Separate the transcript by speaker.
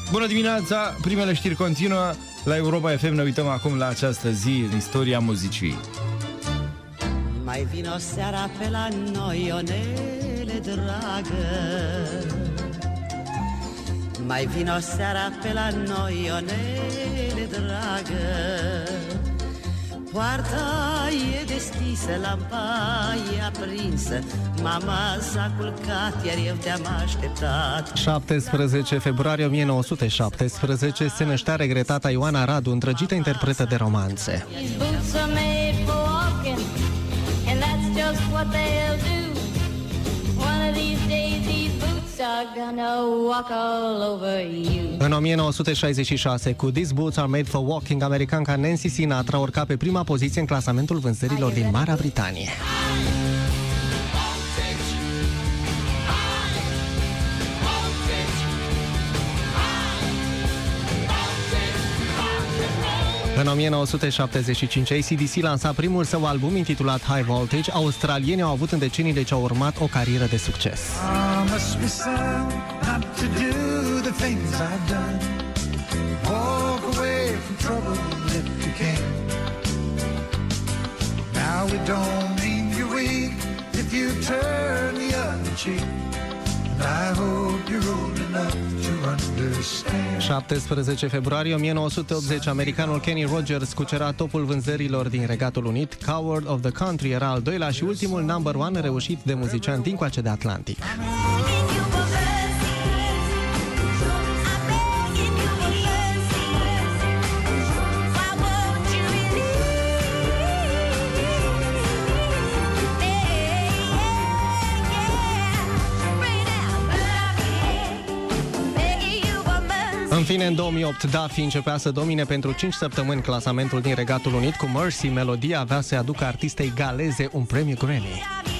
Speaker 1: Bună dimineața, primele știri continuă la Europa FM. Ne uităm acum la această zi în istoria muzicii.
Speaker 2: Mai vino seara pe la noi, Ionele dragă. Mai vino seara pe la noi, Ionele dragă. Poarta e deschisă, lampa e aprinsă. Mama s-a culcat, iar eu te-am așteptat.
Speaker 3: 17 februarie 1917 se năștea regretata Ioana Radu, îndrăgită interpretă de romanțe. În 1966, cu These Boots Are Made for Walking, americanca Nancy Sinatra urca pe prima poziție în clasamentul vânzărilor din Marea Britanie. În 1975, AC/DC lansa primul său album intitulat High Voltage. Australienii au avut în deceniile ce au urmat o carieră de succes. I hope you're old enough to understand. 17 februarie 1980, americanul Kenny Rogers cucera topul vânzărilor din Regatul Unit. Coward of the Country era al doilea și ultimul number one reușit de muzician dincoace de Atlantic. În fine, în 2008, Duffy începea să domine pentru 5 săptămâni clasamentul din Regatul Unit cu Mercy. Melodia avea să aducă artistei galeze un premiu Grammy.